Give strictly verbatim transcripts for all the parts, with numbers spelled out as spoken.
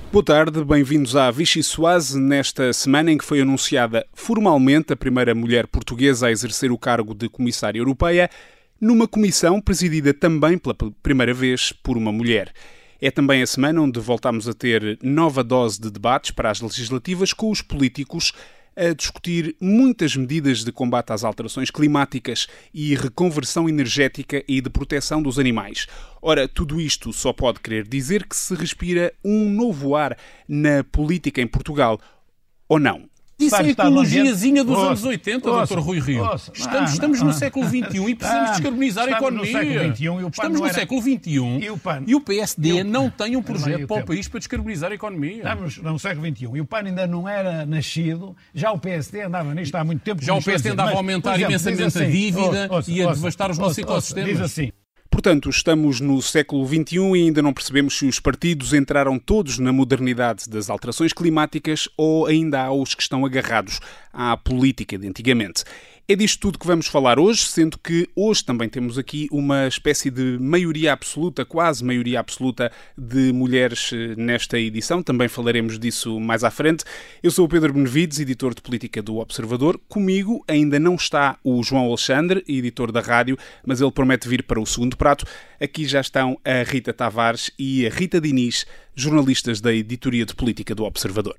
Boa tarde, bem-vindos à Vichy Soase, nesta semana em que foi anunciada formalmente a primeira mulher portuguesa a exercer o cargo de Comissária Europeia, numa comissão presidida também pela primeira vez por uma mulher. É também a semana onde voltamos a ter nova dose de debates para as legislativas com os políticos a discutir muitas medidas de combate às alterações climáticas e reconversão energética e de proteção dos animais. Ora, tudo isto só pode querer dizer que se respira um novo ar na política em Portugal, ou não? Isso é a ecologiazinha dos ouça, anos oitenta, ouça, doutor Rui Rio. ouça. Estamos, Não, estamos não, no não. século vinte e um e precisamos Ah, descarbonizar a estamos economia. no século vinte e um e o PAN Estamos não no era- século vinte e um E o PAN? e o P S D E o- não tem um projeto meio para o tempo. país para descarbonizar a economia. Estamos no século vinte e um e o PAN ainda não era nascido, já o P S D andava nisto há muito tempo. Já como o P S D estou a andava dizer. a aumentar Mas, por exemplo, imensamente diz a assim, dívida ouça, e a ouça, devastar os ouça, nossos ouça, ecossistemas. Diz assim. Portanto, estamos no século vinte e um e ainda não percebemos se os partidos entraram todos na modernidade das alterações climáticas ou ainda há os que estão agarrados à política de antigamente. É disto tudo que vamos falar hoje, sendo que hoje também temos aqui uma espécie de maioria absoluta, quase maioria absoluta de mulheres nesta edição. Também falaremos disso mais à frente. Eu sou o Pedro Benevides, editor de política do Observador. Comigo ainda não está o João Alexandre, editor da rádio, mas ele promete vir para o segundo prato. Aqui já estão a Rita Tavares e a Rita Diniz, jornalistas da editoria de política do Observador.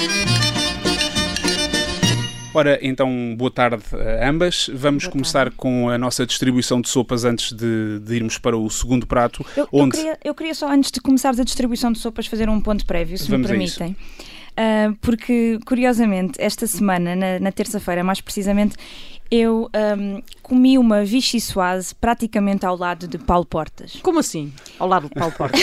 Ora, então, boa tarde a ambas. Vamos Boa começar tarde. com a nossa distribuição de sopas antes de, de irmos para o segundo prato. Eu, onde... eu, queria, eu queria só, antes de começares a distribuição de sopas, fazer um ponto prévio, se Vamos a me permitem. Uh, porque, curiosamente, esta semana, na, na terça-feira, mais precisamente, eu um, comi uma Vichy Soase praticamente ao lado de Paulo Portas. Como assim? Ao lado de Paulo Portas?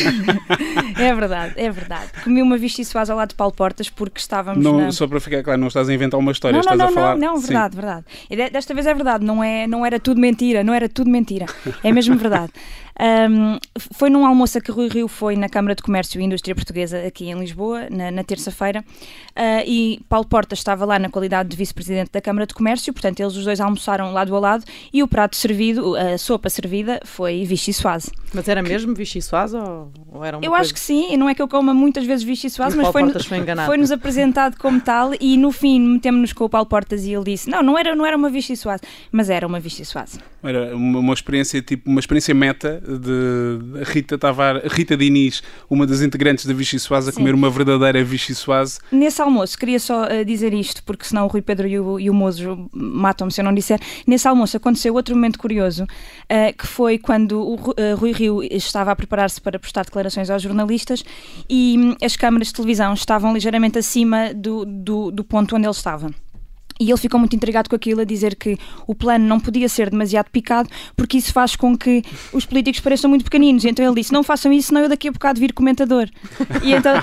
É verdade, é verdade. Comi uma Vichy Soase ao lado de Paulo Portas porque estávamos Não, na... Só para ficar claro, não estás a inventar uma história, Não, estás não, a não, falar... não, não, Sim. verdade, verdade. E de- desta vez é verdade, não, é, não era tudo mentira, não era tudo mentira. É mesmo verdade. Um, foi num almoço a que Rui Rio foi na Câmara de Comércio e Indústria Portuguesa aqui em Lisboa, na, na terça-feira, uh, e Paulo Portas estava lá na qualidade de vice-presidente da Câmara de Comércio, portanto eles os dois almoçaram lado a lado e o prato servido, a sopa servida, foi Vichy Soase. Mas era mesmo Vichy Soase ou, ou era uma Eu coisa... acho que sim, e não é que eu coma muitas vezes Vichy Soase, E o mas Paulo foi, Portas foi enganado. foi-nos apresentado como tal e no fim metemos-nos com o Paulo Portas e ele disse, não, não era, não era uma Vichy Soase, mas era uma Vichy Soase. Era uma, uma experiência, tipo, uma experiência meta de Rita Tavares, Rita Diniz, uma das integrantes da Vichy Soase, a Sim. comer uma verdadeira Vichy Soase. Nesse almoço, queria só uh, dizer isto, porque senão o Rui Pedro e o, e o Mozo matam-me se eu não disser. Nesse almoço aconteceu outro momento curioso, uh, que foi quando o Ru- uh, Rui Rio estava a preparar-se para prestar declarações aos jornalistas e hum, as câmaras de televisão estavam ligeiramente acima do, do, do ponto onde ele estava. E ele ficou muito intrigado com aquilo, a dizer que o plano não podia ser demasiado picado porque isso faz com que os políticos pareçam muito pequeninos. E então ele disse, não façam isso, senão eu daqui a bocado vir comentador. E então...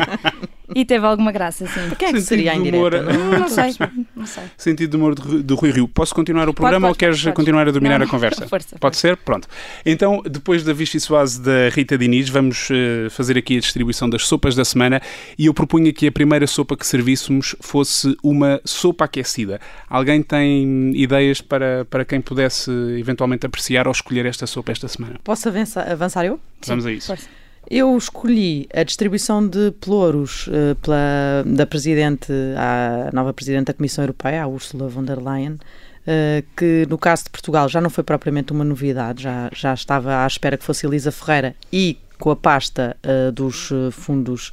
E teve alguma graça, sim. Quem é que Sentido seria a de humor. indireta? Não, Não sei, não sei. Sentido de humor de, Ru- de Rui Rio. Posso continuar o programa pode, ou queres pode. continuar a dominar Não, a conversa? força, Pode ser? Pronto. Então, depois da Vichy Soase da Rita Diniz, vamos uh, fazer aqui a distribuição das sopas da semana e eu propunha que a primeira sopa que servíssemos fosse uma sopa aquecida. Alguém tem ideias para, para quem pudesse eventualmente apreciar ou escolher esta sopa esta semana? Posso avançar, avançar eu? Vamos a isso. Força. Eu escolhi a distribuição de pelouros uh, pela, da Presidente, à nova Presidente da Comissão Europeia, a Ursula von der Leyen, uh, que no caso de Portugal já não foi propriamente uma novidade, já, já estava à espera que fosse Elisa Ferreira e com a pasta uh, dos uh, fundos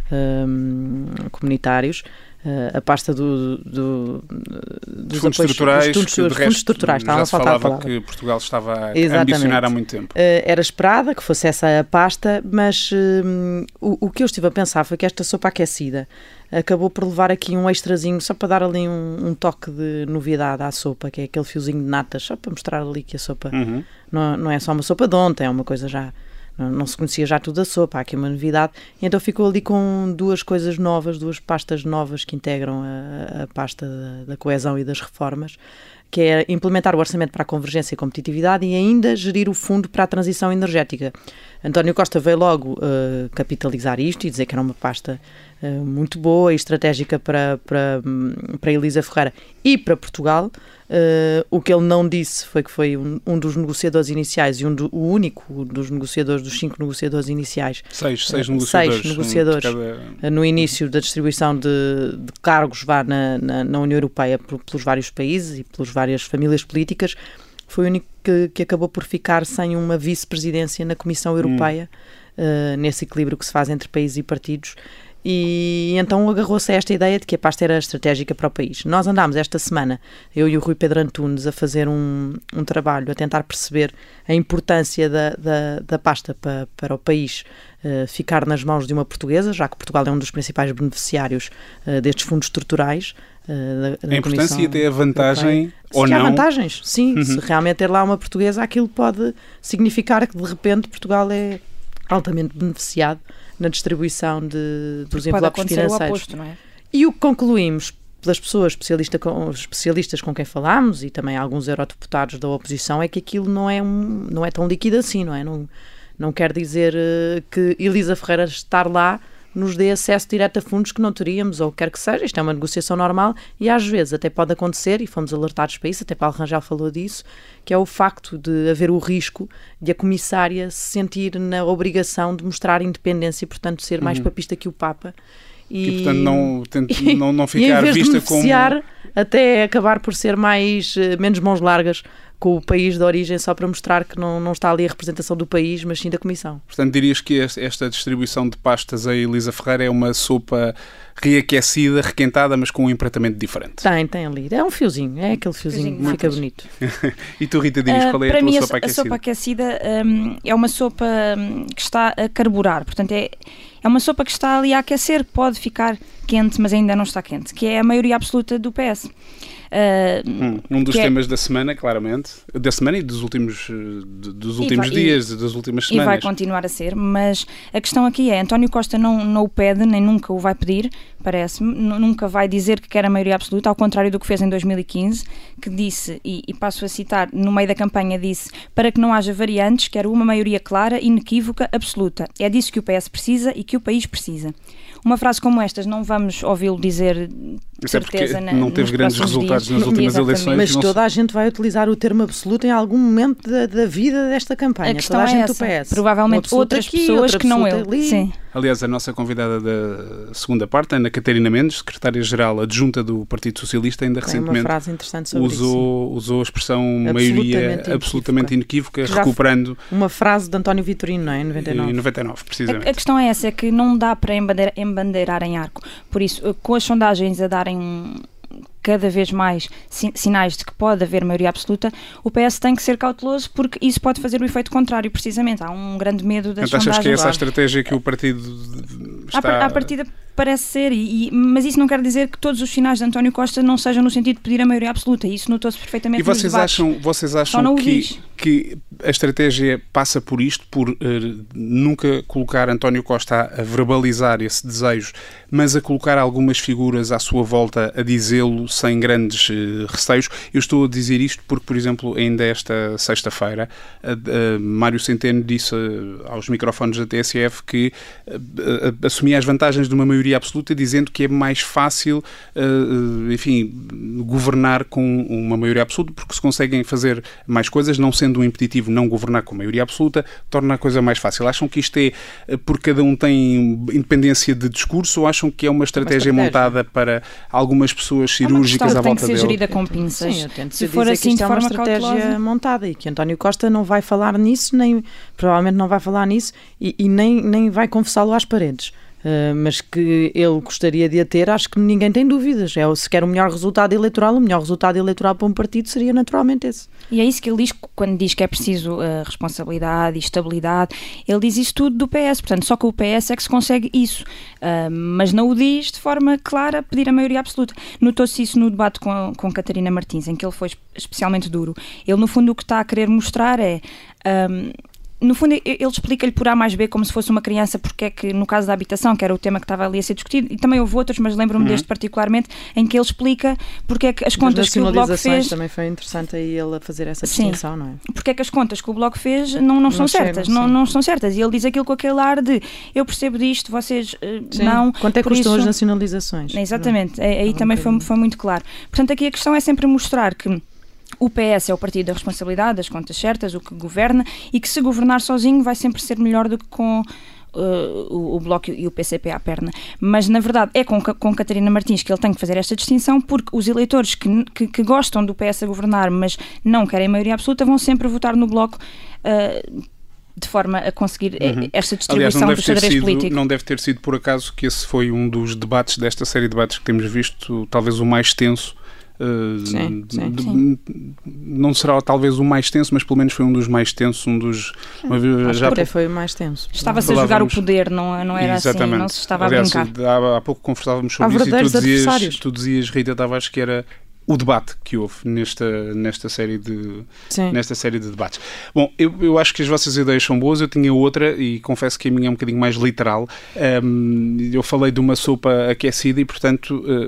um, comunitários, uh, a pasta do, do, dos Fundos apoios, estruturais, dos fundos, que de fundos resto estruturais, estava já a se faltar a falava palavra. que Portugal estava a Exatamente. ambicionar há muito tempo. Uh, era esperada que fosse essa a pasta, mas uh, o, o que eu estive a pensar foi que esta sopa aquecida acabou por levar aqui um extrazinho, só para dar ali um, um toque de novidade à sopa, que é aquele fiozinho de natas, só para mostrar ali que a sopa Uhum. não, não é só uma sopa de ontem, é uma coisa já... Não, não se conhecia já tudo a sopa, há aqui uma novidade, e então ficou ali com duas coisas novas, duas pastas novas que integram a, a pasta da, da coesão e das reformas, que é implementar o orçamento para a convergência e competitividade e ainda gerir o fundo para a transição energética. António Costa veio logo uh, capitalizar isto e dizer que era uma pasta uh, muito boa e estratégica para, para, para Elisa Ferreira e para Portugal, Uh, o que ele não disse foi que foi um, um dos negociadores iniciais e um do, o único dos negociadores, dos cinco negociadores iniciais. Seis, seis uh, negociadores. Seis negociadores um cada... no início da distribuição de, de cargos vá na, na, na União Europeia por, pelos vários países e pelas várias famílias políticas. Foi o único que, que acabou por ficar sem uma vice-presidência na Comissão Europeia, hum. uh, nesse equilíbrio que se faz entre países e partidos. E então agarrou-se a esta ideia de que a pasta era estratégica para o país. Nós andámos esta semana, eu e o Rui Pedro Antunes, a fazer um, um trabalho, a tentar perceber a importância da, da, da pasta para, para o país uh, ficar nas mãos de uma portuguesa, já que Portugal é um dos principais beneficiários uh, destes fundos estruturais. Uh, da, da a importância e até a vantagem, Europeia. ou se não. Há vantagens, sim. Uhum. Se realmente ter lá uma portuguesa, aquilo pode significar que de repente Portugal é altamente beneficiado na distribuição de, dos envelopes financeiros. O oposto, não é? E o que concluímos pelas pessoas especialista com, especialistas com quem falámos e também alguns eurodeputados da oposição é que aquilo não é, um, não é tão líquido assim, não é? Não, não quer dizer uh, que Elisa Ferreira estar lá nos dê acesso direto a fundos que não teríamos, ou quer que seja. Isto é uma negociação normal e às vezes até pode acontecer, e fomos alertados para isso, até Paulo Rangel falou disso, que é o facto de haver o risco de a comissária se sentir na obrigação de mostrar independência e, portanto, ser mais uhum. papista que o Papa. E, e portanto, não, tente, não, não e, ficar em vez vista de beneficiar, como... até acabar por ser mais, menos mãos largas com o país de origem, só para mostrar que não, não está ali a representação do país, mas sim da Comissão. Portanto, dirias que esta distribuição de pastas a Elisa Ferreira é uma sopa reaquecida, requentada, mas com um empratamento diferente? Tem, tem ali. É um fiozinho, é aquele fiozinho, fiozinho que fica bonito. E tu, Rita, dirias uh, qual é a tua mim, sopa a, aquecida? A sopa aquecida um, é uma sopa um, que está a carburar, portanto é, é uma sopa que está ali a aquecer, pode ficar quente, mas ainda não está quente, que é a maioria absoluta do P S. Uh, hum, um dos temas é... da semana, claramente, da semana e dos últimos, dos últimos vai, dias, e, das últimas semanas. E vai continuar a ser, mas a questão aqui é, António Costa não, não o pede, nem nunca o vai pedir, parece-me, nunca vai dizer que quer a maioria absoluta, ao contrário do que fez em dois mil e quinze, que disse, e, e passo a citar, no meio da campanha disse, para que não haja variantes, quero uma maioria clara, inequívoca, absoluta. É disso que o P S precisa e que o país precisa. Uma frase como estas não vamos ouvi-lo dizer de certeza na, não teve grandes resultados dias. Nas últimas Exatamente. eleições. Mas toda a gente vai utilizar o termo absoluto em algum momento da, da vida desta campanha. A questão toda a é gente essa. do P S. Provavelmente outras aqui, pessoas que não ele. Sim. Aliás, a nossa convidada da segunda parte, Ana Catarina Mendes, secretária-geral adjunta do Partido Socialista, ainda Tem recentemente uma frase interessante sobre usou, isso. usou a expressão maioria absolutamente inequívoca, Já recuperando... Uma frase de António Vitorino, não é? Em noventa e nove. Em noventa e nove, precisamente. A, a questão é essa, é que não dá para embandeirar, embandeirar em arco. Por isso, com as sondagens a darem cada vez mais sinais de que pode haver maioria absoluta, o P S tem que ser cauteloso porque isso pode fazer o efeito contrário, precisamente. Há um grande medo das então, sondagens. Achas que é essa a estratégia que o partido está... À, à partida parece ser, e, e, mas isso não quer dizer que todos os sinais de António Costa não sejam no sentido de pedir a maioria absoluta. Isso notou-se perfeitamente e vocês nos debates. acham, vocês acham que, que a estratégia passa por isto, por uh, nunca colocar António Costa a verbalizar esse desejo, mas a colocar algumas figuras à sua volta a dizê-lo sem grandes uh, receios? Eu estou a dizer isto porque, por exemplo, ainda esta sexta-feira, uh, uh, Mário Centeno disse uh, aos microfones da T S F que uh, uh, assumia as vantagens de uma maioria absoluta, dizendo que é mais fácil, uh, enfim, governar com uma maioria absoluta, porque se conseguem fazer mais coisas, não sendo um impeditivo não governar com maioria absoluta, torna a coisa mais fácil. Acham que isto é porque cada um tem independência de discurso, ou acham que é uma estratégia, uma estratégia. montada para algumas pessoas cirúrgicas é à volta dele? Tem que ser gerida com pinças. Sim, eu tento se for assim, que isto de é forma uma estratégia cautelosa. montada e que António Costa não vai falar nisso, nem provavelmente não vai falar nisso e, e nem, nem vai confessá-lo às paredes. Uh, mas que ele gostaria de a ter, acho que ninguém tem dúvidas. É, se quer o melhor resultado eleitoral, o melhor resultado eleitoral para um partido seria naturalmente esse. E é isso que ele diz quando diz que é preciso uh, responsabilidade e estabilidade. Ele diz isso tudo do P S, portanto, só com o P S é que se consegue isso. Uh, mas não o diz de forma clara pedir a maioria absoluta. Notou-se isso no debate com, com Catarina Martins, em que ele foi especialmente duro. Ele, no fundo, o que está a querer mostrar é... Um, no fundo, ele explica-lhe por A mais B como se fosse uma criança, porque é que, no caso da habitação, que era o tema que estava ali a ser discutido, e também houve outros, mas lembro-me uhum. deste particularmente, em que ele explica porque é que as contas que o Bloco fez... também foi interessante aí ele a fazer essa distinção, sim. não é? Porque é que as contas que o Bloco fez não, não estão certas, não, não estão certas, e ele diz aquilo com aquele ar de eu percebo disto, vocês uh, não... Quanto é que custam isso... as nacionalizações? Exatamente, não. aí, aí também foi, foi muito claro. Portanto, aqui a questão é sempre mostrar que o P S é o partido da responsabilidade, das contas certas, o que governa, e que se governar sozinho vai sempre ser melhor do que com uh, o, o Bloco e o P C P à perna. Mas, na verdade, é com, com Catarina Martins que ele tem que fazer esta distinção, porque os eleitores que, que, que gostam do P S a governar, mas não querem maioria absoluta, vão sempre votar no Bloco uh, de forma a conseguir uhum. esta distribuição. Aliás, do xadrez sido, político. Não deve ter sido por acaso que esse foi um dos debates desta série de debates que temos visto, talvez o mais tenso. Uh, sim, sim, de, sim. Não será talvez o mais tenso, mas pelo menos foi um dos mais tensos, um dos... Uma vez, já até foi o mais tenso. Estava-se a jogar o poder, não, não era exatamente. Assim, não se estava Aliás, a brincar. Há, há pouco conversávamos sobre isso e tu dizias, tu dizias, Rita Tavares, que era o debate que houve nesta, nesta, série de, nesta série de debates. Bom, eu, eu acho que as vossas ideias são boas, eu tinha outra e confesso que a minha é um bocadinho mais literal. Um, eu falei de uma sopa aquecida e, portanto, uh,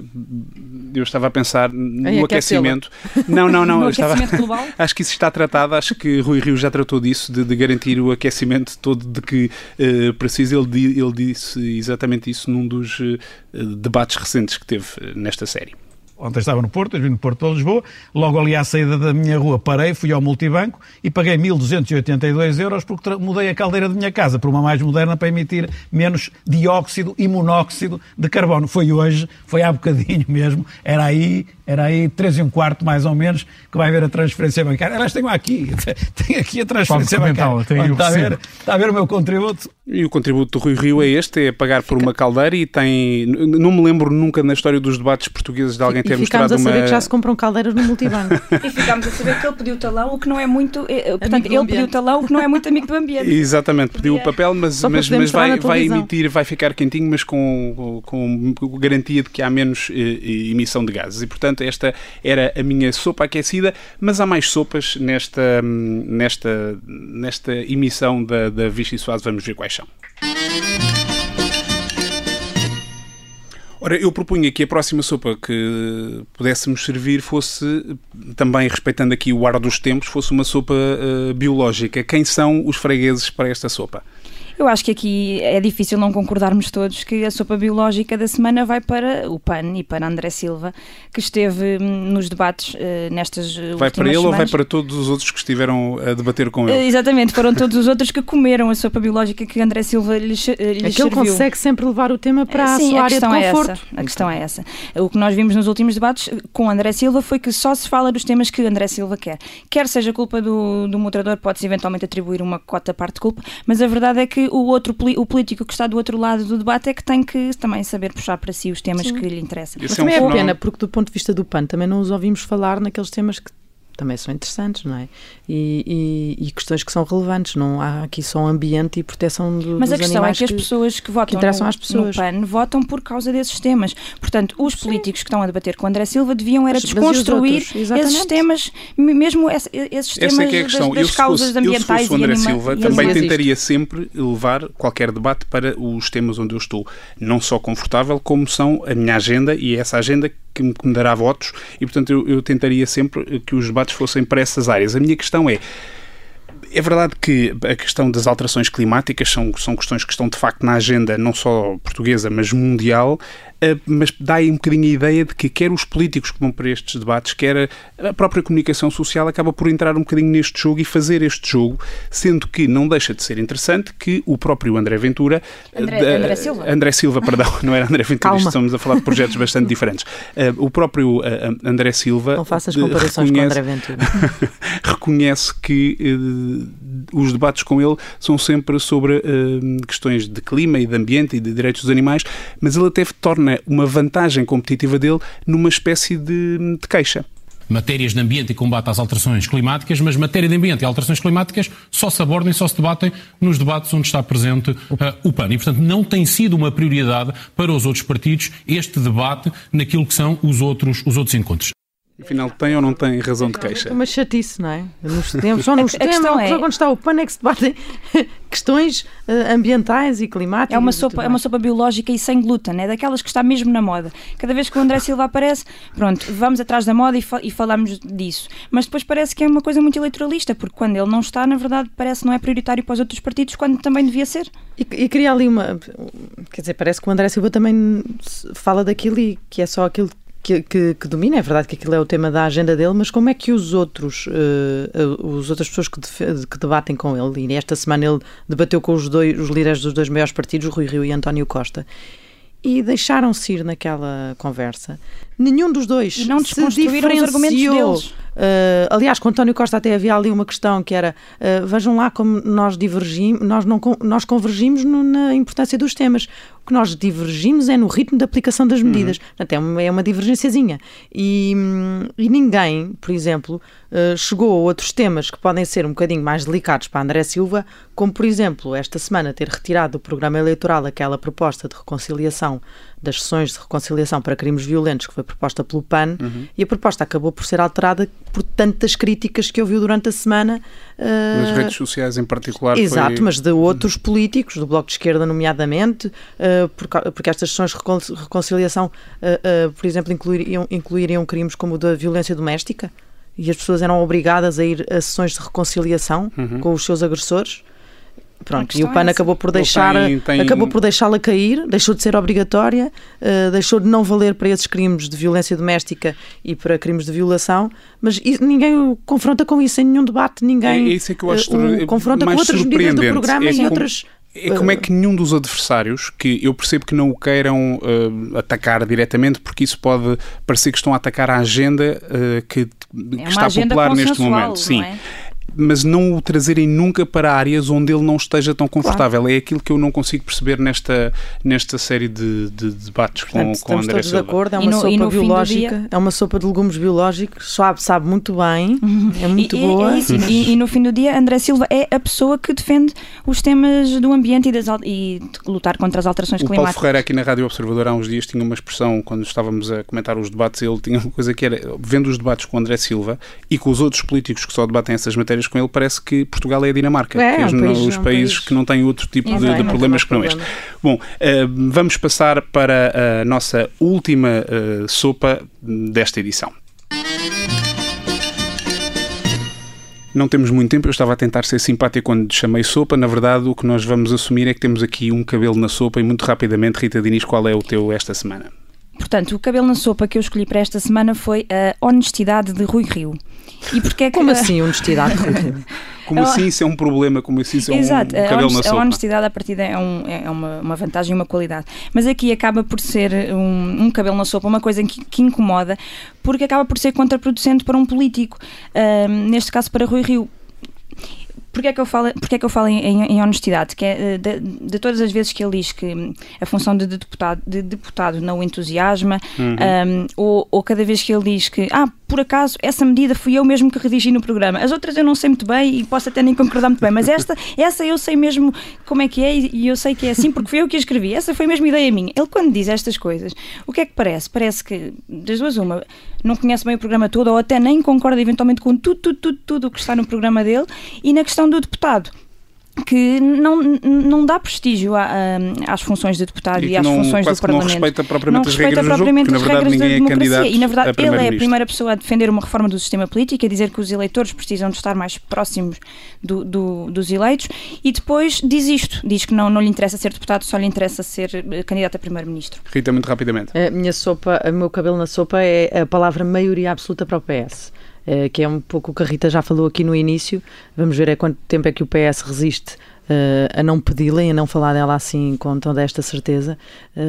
eu estava a pensar no Ei, aquecimento. Não, não, não. No eu estava... aquecimento global? Acho que isso está tratado, acho que Rui Rio já tratou disso, de, de garantir o aquecimento todo de que uh, precisa. Ele, ele disse exatamente isso num dos uh, debates recentes que teve uh, nesta série. Ontem estava no Porto, eu vim no Porto para Lisboa, logo ali à saída da minha rua parei, fui ao multibanco e paguei mil duzentos e oitenta e dois euros porque mudei a caldeira da minha casa para uma mais moderna para emitir menos dióxido e monóxido de carbono. Foi hoje, foi há bocadinho mesmo, era aí, era aí três e um quarto mais ou menos que vai haver a transferência bancária. Elas tenho aqui, tenho aqui a transferência bancária. Está a ver, está a ver o meu contributo? E o contributo do Rui Rio é este, é pagar por uma caldeira e tem... Não me lembro nunca na história dos debates portugueses de alguém ter e mostrado uma... ficámos a saber que já se compram caldeiras no multibanco. E ficámos a saber que ele pediu talão, o que não é muito... Portanto, ele pediu talão, o que não é muito amigo do ambiente. Exatamente, pediu o papel, mas, mas, mas vai, vai emitir, vai ficar quentinho, mas com, com, com garantia de que há menos eh, emissão de gases. E, portanto, esta era a minha sopa aquecida, mas há mais sopas nesta, nesta, nesta emissão da, da Vichy Soase. Vamos ver quais são. Ora, eu propunha que a próxima sopa que pudéssemos servir fosse, também respeitando aqui o ar dos tempos, fosse uma sopa uh, biológica. Quem são os fregueses para esta sopa? Eu acho que aqui é difícil não concordarmos todos que a sopa biológica da semana vai para o P A N e para André Silva, que esteve nos debates uh, nestas vai últimas Vai para ele semanas. Ou vai para todos os outros que estiveram a debater com ele? Uh, exatamente, foram todos os outros que comeram a sopa biológica que André Silva lhes, uh, lhes é que serviu. Ele consegue sempre levar o tema para a Sim, sua a área de conforto. É essa, a questão é essa. O que nós vimos nos últimos debates com André Silva foi que só se fala dos temas que André Silva quer. Quer seja culpa do, do moderador, pode-se eventualmente atribuir uma cota parte de culpa, mas a verdade é que o outro o político que está do outro lado do debate é que tem que também saber puxar para si os temas Sim. que lhe interessam. Mas também é, um é pena, porque do ponto de vista do P A N também não os ouvimos falar naqueles temas que também são interessantes, não é? E, e, e questões que são relevantes. Não há aqui só ambiente e proteção do, Mas dos a questão é que as que, pessoas que votam que no, às pessoas. no P A N votam por causa desses temas. Portanto, os Sim. políticos que estão a debater com André Silva deviam era desconstruir esses temas, mesmo esses Essa temas é que é a questão. das, das eu, causas fosse, ambientais eu, se fosse o André e anima, Silva, e também existe. tentaria sempre levar qualquer debate para os temas onde eu estou não só confortável, como são a minha agenda e essa agenda que me, que me dará votos e, portanto, eu, eu tentaria sempre que os debates fossem para essas áreas. A minha questão é, é verdade que a questão das alterações climáticas são, são questões que estão de facto na agenda não só portuguesa, mas mundial, mas dá aí um bocadinho a ideia de que quer os políticos que vão para estes debates, quer a própria comunicação social acaba por entrar um bocadinho neste jogo e fazer este jogo, sendo que não deixa de ser interessante que o próprio André Ventura... André, uh, André Silva. André Silva, perdão, não era André Ventura, Calma. Estamos a falar de projetos bastante diferentes. Uh, o próprio uh, André Silva... Não faças comparações reconhece, com André Ventura. reconhece que uh, os debates com ele são sempre sobre uh, questões de clima e de ambiente e de direitos dos animais, mas ele até torna uma vantagem competitiva dele numa espécie de, de queixa. Matérias de ambiente e combate às alterações climáticas, mas matéria de ambiente e alterações climáticas só se abordam e só se debatem nos debates onde está presente uh, o P A N. E, portanto, não tem sido uma prioridade para os outros partidos este debate naquilo que são os outros, os outros encontros. Afinal, tem ou não tem razão de queixa? É uma chatice, não é? Nos tempos, só nos a, a temas, questão é... só quando está o P A N é que se debatem questões uh, ambientais e climáticas. É uma sopa, é uma sopa biológica e sem glúten, é daquelas que está mesmo na moda. Cada vez que o André Silva aparece, pronto, vamos atrás da moda e, fa e falamos disso. Mas depois parece que é uma coisa muito eleitoralista, porque quando ele não está, na verdade, parece que não é prioritário para os outros partidos, quando também devia ser. E, e queria ali uma... Quer dizer, parece que o André Silva também fala daquilo e que é só aquilo que, que, que domina, é verdade que aquilo é o tema da agenda dele, mas como é que os outros, uh, as outras pessoas que, def- que debatem com ele, e esta semana ele debateu com os, dois, os líderes dos dois maiores partidos, Rui Rio e António Costa, e deixaram-se ir naquela conversa. Nenhum dos dois e não se desconstruíram os argumentos deles. Uh, aliás, com António Costa até havia ali uma questão que era, uh, vejam lá como nós divergimos, nós, não, nós convergimos no, na importância dos temas. O que nós divergimos é no ritmo de aplicação das medidas. Uhum. Portanto, é uma, é uma divergênciazinha. E, e ninguém, por exemplo, uh, chegou a outros temas que podem ser um bocadinho mais delicados para André Silva, como, por exemplo, esta semana ter retirado do programa eleitoral aquela proposta de reconciliação, das sessões de reconciliação para crimes violentos que foi proposta pelo P A N, uhum. e a proposta acabou por ser alterada por tantas críticas que ouviu durante a semana. Uh... Nas redes sociais em particular. Exato, foi... mas de outros políticos, do Bloco de Esquerda nomeadamente, uh, porque, porque estas sessões de recon- reconciliação, uh, uh, por exemplo, incluiriam, incluiriam crimes como o da violência doméstica, e as pessoas eram obrigadas a ir a sessões de reconciliação uhum. com os seus agressores. Pronto, e o P A N é acabou por deixar tem, tem... acabou por deixá-la cair, deixou de ser obrigatória, uh, deixou de não valer para esses crimes de violência doméstica e para crimes de violação, mas isso, ninguém o confronta com isso em nenhum debate, ninguém é, isso é que eu acho uh, o confronta com outras medidas do programa é e como, outras... É como é que nenhum dos adversários, que eu percebo que não o queiram uh, atacar diretamente, porque isso pode parecer que estão a atacar a agenda uh, que, que é está popular neste momento. Sim. É? Mas não o trazerem nunca para áreas onde ele não esteja tão confortável. Claro. É aquilo que eu não consigo perceber nesta, nesta série de, de debates com, Portanto, com André Silva. Estamos todos de acordo, é uma no, sopa biológica, é uma sopa de legumes biológicos, sabe, sabe muito bem, é muito e, boa. É isso, e, e no fim do dia, André Silva é a pessoa que defende os temas do ambiente e, das, e de lutar contra as alterações o climáticas. O Paulo Ferreira aqui na Rádio Observador há uns dias tinha uma expressão, quando estávamos a comentar os debates, ele tinha uma coisa que era, vendo os debates com André Silva e com os outros políticos que só debatem essas matérias com ele, parece que Portugal é a Dinamarca, é, que é um os, país, os um países país. que não têm outro tipo de, de problemas que não este. Bom, uh, vamos passar para a nossa última uh, sopa desta edição. Não temos muito tempo, eu estava a tentar ser simpático quando chamei sopa. Na verdade, o que nós vamos assumir é que temos aqui um cabelo na sopa e muito rapidamente, Rita Diniz, qual é o teu esta semana? Portanto, o cabelo na sopa que eu escolhi para esta semana foi a honestidade de Rui Rio. E porque é que... Como assim honestidade de Rui Rio? Como assim isso é um problema? Como assim isso é um, Exato, um cabelo na sopa? A honestidade à partida é, um, é uma, uma vantagem e uma qualidade. Mas aqui acaba por ser um, um cabelo na sopa, uma coisa que, que incomoda, porque acaba por ser contraproducente para um político. Uh, neste caso para Rui Rio. Porquê é que eu falo, porquê é que eu falo em, em, em honestidade? Que é de, de todas as vezes que ele diz que a função de deputado, de deputado não o entusiasma, uhum. um, ou, ou cada vez que ele diz que, ah, por acaso, essa medida fui eu mesmo que redigi no programa. As outras eu não sei muito bem e posso até nem concordar muito bem, mas esta, essa eu sei mesmo como é que é e eu sei que é assim porque fui eu que a escrevi. Essa foi mesmo ideia minha. Ele, quando diz estas coisas, o que é que parece? Parece que, das duas uma, não conhece bem o programa todo ou até nem concorda eventualmente com tudo, tudo, tudo, tudo o que está no programa dele. E na questão do deputado, que não, não dá prestígio a, a, às funções de deputado e, e às não, funções do Parlamento. Não respeita propriamente não as respeita regras propriamente do jogo, as regras da democracia. É e, na verdade, ele é a primeira pessoa a defender uma reforma do sistema político, a dizer que os eleitores precisam de estar mais próximos do, do, dos eleitos, e depois diz isto, diz que não, não lhe interessa ser deputado, só lhe interessa ser candidato a primeiro-ministro. Rita, muito rapidamente. A minha sopa, o meu cabelo na sopa é a palavra maioria absoluta para o P S. Que é um pouco o que a Rita já falou aqui no início. Vamos ver é quanto tempo é que o P S resiste uh, a não pedi-la e a não falar dela assim com toda esta certeza.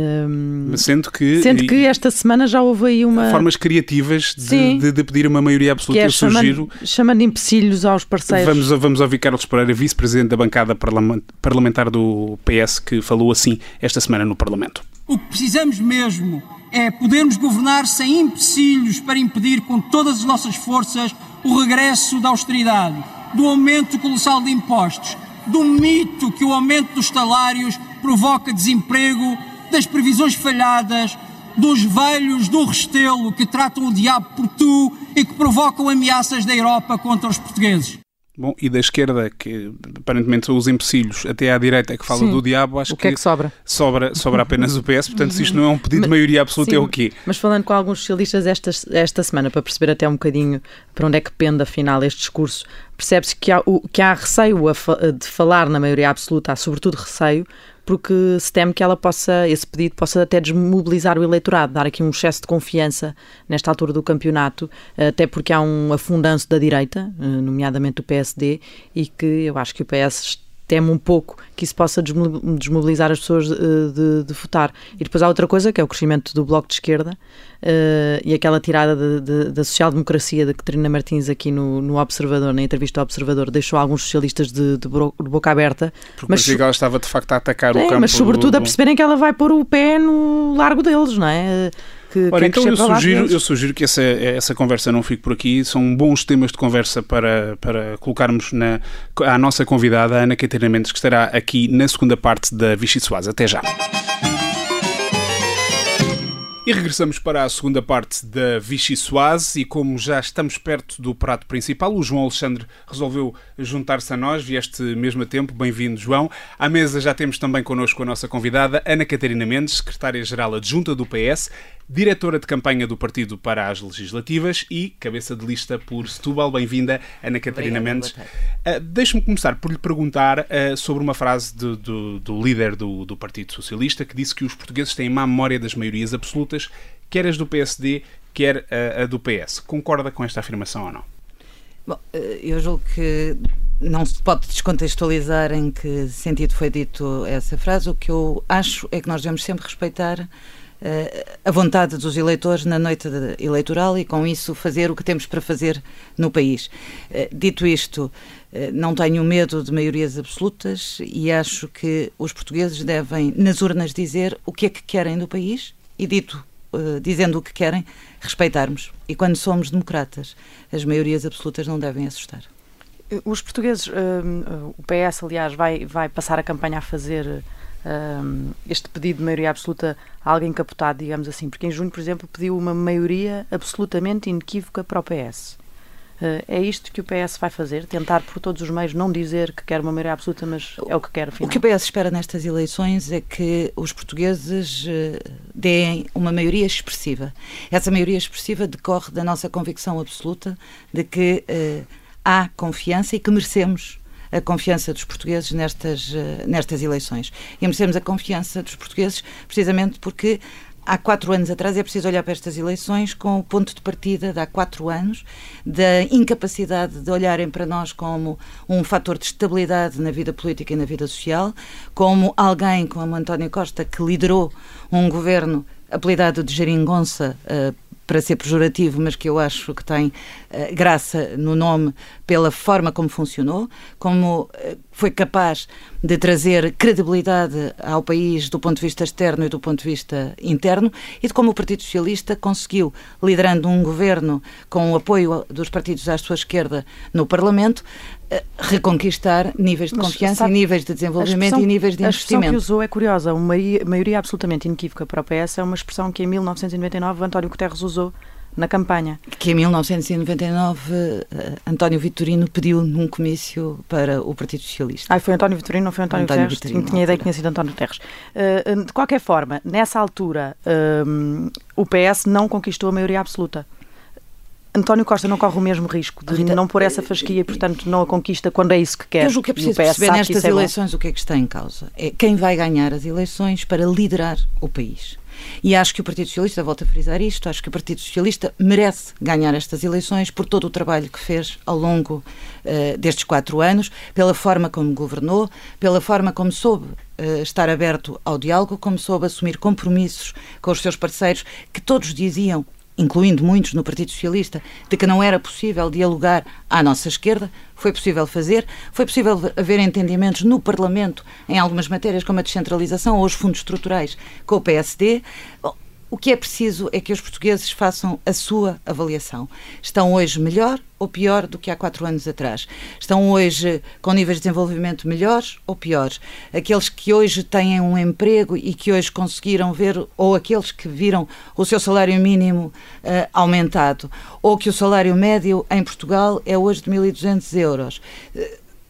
Um, sendo que, sendo que esta semana já houve aí uma... formas criativas de, de, de pedir uma maioria absoluta. Que é eu sugiro... chamando, chamando empecilhos aos parceiros. Vamos, vamos ouvir Carlos Pereira, vice-presidente da bancada parlamentar do P S, que falou assim esta semana no Parlamento. O que precisamos mesmo é podermos governar sem empecilhos para impedir com todas as nossas forças o regresso da austeridade, do aumento colossal de impostos, do mito que o aumento dos salários provoca desemprego, das previsões falhadas, dos velhos do Restelo que tratam o diabo por tu e que provocam ameaças da Europa contra os portugueses. Bom, e da esquerda, que aparentemente são os empecilhos, até à direita que fala Sim. do diabo, acho o que, que é que sobra? Sobra, sobra apenas o P S, portanto se isto não é um pedido de maioria absoluta, Sim, é o quê? Mas falando com alguns socialistas esta, esta semana, para perceber até um bocadinho para onde é que pende afinal este discurso, percebe-se que há, o, que há receio a, de falar na maioria absoluta, há sobretudo receio, porque se teme que ela possa, esse pedido possa até desmobilizar o eleitorado, dar aqui um excesso de confiança nesta altura do campeonato, até porque há um afundanço da direita, nomeadamente do P S D, e que eu acho que o P S teme um pouco que isso possa desmobilizar as pessoas de, de, de votar. E depois há outra coisa, que é o crescimento do Bloco de Esquerda uh, e aquela tirada de, de, da social-democracia da Catarina Martins aqui no, no Observador, na entrevista ao Observador, deixou alguns socialistas de, de, bro, de boca aberta. Porque mas ela estava de facto a atacar é, o campo. Mas sobretudo do... a perceberem que ela vai pôr o pé no largo deles, não é? Que, Ora, que então eu sugiro, eu sugiro que essa, essa conversa não fique por aqui. São bons temas de conversa para, para colocarmos na, à nossa convidada, Ana Catarina Mendes, que estará aqui na segunda parte da Vichy Soase. Até já. E regressamos para a segunda parte da Vichy Soase e como já estamos perto do prato principal, o João Alexandre resolveu juntar-se a nós, vieste mesmo a tempo, bem-vindo João. À mesa já temos também connosco a nossa convidada, Ana Catarina Mendes, secretária-geral adjunta do P S, diretora de campanha do partido para as legislativas e cabeça de lista por Setúbal. Bem-vinda, Ana Catarina Obrigada, Mendes. Uh, Deixe-me começar por lhe perguntar uh, sobre uma frase de, do, do líder do, do Partido Socialista que disse que os portugueses têm má memória das maiorias absolutas, quer as do P S D, quer a, a do P S. Concorda com esta afirmação ou não? Bom, eu julgo que não se pode descontextualizar em que sentido foi dito essa frase. O que eu acho é que nós devemos sempre respeitar a vontade dos eleitores na noite eleitoral e com isso fazer o que temos para fazer no país. Dito isto, não tenho medo de maiorias absolutas e acho que os portugueses devem nas urnas dizer o que é que querem do país e dito, dizendo o que querem, respeitarmos. E quando somos democratas, as maiorias absolutas não devem assustar. Os portugueses, o P S aliás vai, vai passar a campanha a fazer Um, este pedido de maioria absoluta a alguém capotado, digamos assim, porque em junho, por exemplo, pediu uma maioria absolutamente inequívoca para o P S. Uh, é isto que o P S vai fazer? Tentar por todos os meios não dizer que quer uma maioria absoluta, mas é o que quer, afinal. O que o P S espera nestas eleições é que os portugueses uh, deem uma maioria expressiva. Essa maioria expressiva decorre da nossa convicção absoluta de que uh, há confiança e que merecemos a confiança dos portugueses nestas, nestas eleições. E merecemos a confiança dos portugueses precisamente porque há quatro anos atrás é preciso olhar para estas eleições com o ponto de partida de há quatro anos, da incapacidade de olharem para nós como um fator de estabilidade na vida política e na vida social, como alguém como António Costa que liderou um governo apelidado de geringonça uh, para ser pejorativo, mas que eu acho que tem uh, graça no nome pela forma como funcionou, como uh, foi capaz de trazer credibilidade ao país do ponto de vista externo e do ponto de vista interno e de como o Partido Socialista conseguiu, liderando um governo com o apoio dos partidos à sua esquerda no Parlamento, uh, reconquistar níveis de mas, confiança sabe, e níveis de desenvolvimento e níveis de investimento. A expressão que usou é curiosa. Uma maioria, maioria absolutamente inequívoca para o P S é uma expressão que em mil novecentos e noventa e nove António Guterres usou na campanha. Que em mil novecentos e noventa e nove uh, António Vitorino pediu num comício para o Partido Socialista. Ah, foi António Vitorino, não foi António, António Guterres? Vitorino, tinha ideia que tinha sido António Guterres. Uh, de qualquer forma, nessa altura, uh, o P S não conquistou a maioria absoluta. António Costa não corre o mesmo risco de Rita, não pôr essa fasquia e, portanto, não a conquista quando é isso que quer. Eu julgo que é preciso perceber nestas eleições o que é que está em causa. É quem vai ganhar as eleições para liderar o país. E acho que o Partido Socialista, volto a frisar isto, acho que o Partido Socialista merece ganhar estas eleições por todo o trabalho que fez ao longo uh, destes quatro anos, pela forma como governou, pela forma como soube uh, estar aberto ao diálogo, como soube assumir compromissos com os seus parceiros, que todos diziam, incluindo muitos no Partido Socialista, de que não era possível dialogar à nossa esquerda. Foi possível fazer, foi possível haver entendimentos no Parlamento em algumas matérias como a descentralização ou os fundos estruturais com o P S D. Bom, o que é preciso é que os portugueses façam a sua avaliação. Estão hoje melhor ou pior do que há quatro anos atrás? Estão hoje com níveis de desenvolvimento melhores ou piores? Aqueles que hoje têm um emprego e que hoje conseguiram ver, ou aqueles que viram o seu salário mínimo uh, aumentado, ou que o salário médio em Portugal é hoje de mil e duzentos euros. Uh,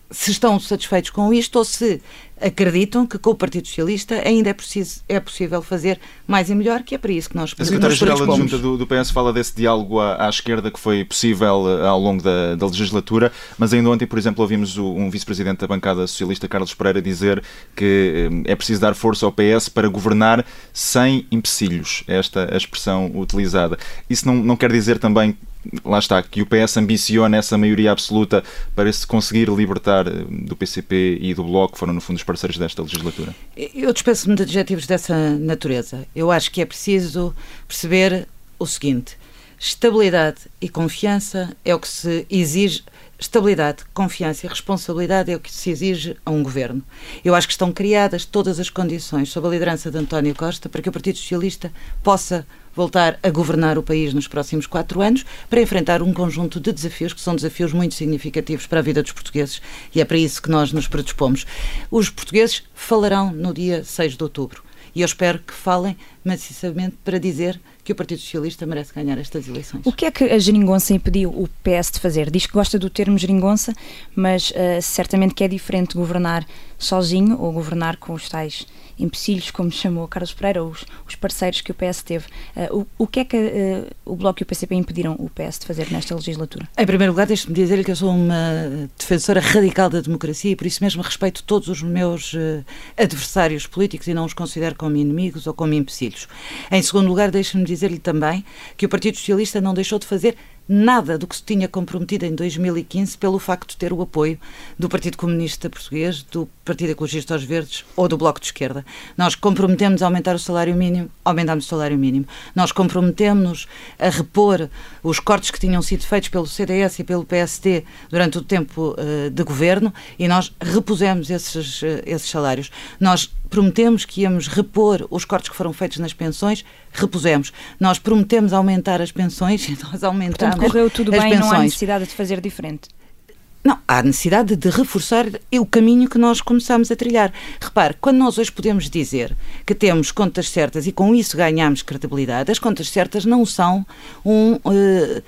se estão satisfeitos com isto ou se acreditam que com o Partido Socialista ainda é, preciso, é possível fazer mais e melhor, que é para isso que nós A secretária-geral adjunta do, do P S fala desse diálogo à, à esquerda que foi possível ao longo da, da legislatura, mas ainda ontem, por exemplo, ouvimos o, um vice-presidente da bancada socialista, Carlos Pereira, dizer que é preciso dar força ao P S para governar sem empecilhos, esta a expressão utilizada. Isso não, não quer dizer também, lá está, que o P S ambiciona essa maioria absoluta para se conseguir libertar do P C P e do Bloco, que foram no fundo os parceiros desta legislatura? Eu despeço-me de adjetivos dessa natureza. Eu acho que é preciso perceber o seguinte: estabilidade e confiança é o que se exige. Estabilidade, confiança e responsabilidade é o que se exige a um governo. Eu acho que estão criadas todas as condições sob a liderança de António Costa para que o Partido Socialista possa voltar a governar o país nos próximos quatro anos para enfrentar um conjunto de desafios que são desafios muito significativos para a vida dos portugueses, e é para isso que nós nos predispomos. Os portugueses falarão no dia seis de outubro e eu espero que falem maciçamente para dizer que o Partido Socialista merece ganhar estas eleições. O que é que a geringonça impediu o P S de fazer? Diz que gosta do termo geringonça, mas uh, certamente que é diferente governar sozinho ou governar com os tais empecilhos, como chamou Carlos Pereira, os, os parceiros que o P S teve. Uh, o, o que é que uh, o Bloco e o P C P impediram o P S de fazer nesta legislatura? Em primeiro lugar, deixe-me dizer que eu sou uma defensora radical da democracia e por isso mesmo respeito todos os meus uh, adversários políticos e não os considero como inimigos ou como empecilhos. Em segundo lugar, deixe-me dizer-lhe também que o Partido Socialista não deixou de fazer nada do que se tinha comprometido em dois mil e quinze pelo facto de ter o apoio do Partido Comunista Português, do Partido Ecologista aos Verdes ou do Bloco de Esquerda. Nós comprometemos a aumentar o salário mínimo, aumentámos o salário mínimo. Nós comprometemos a repor os cortes que tinham sido feitos pelo C D S e pelo P S D durante o tempo uh, de governo e nós repusemos esses, uh, esses salários. Nós prometemos que íamos repor os cortes que foram feitos nas pensões, repusemos. Nós prometemos aumentar as pensões e nós aumentamos. Portanto, correu tudo as bem, pensões. Não há necessidade de fazer diferente. Não, há necessidade de reforçar o caminho que nós começamos a trilhar. Repare, quando nós hoje podemos dizer que temos contas certas e com isso ganhamos credibilidade, as contas certas não são um... Uh,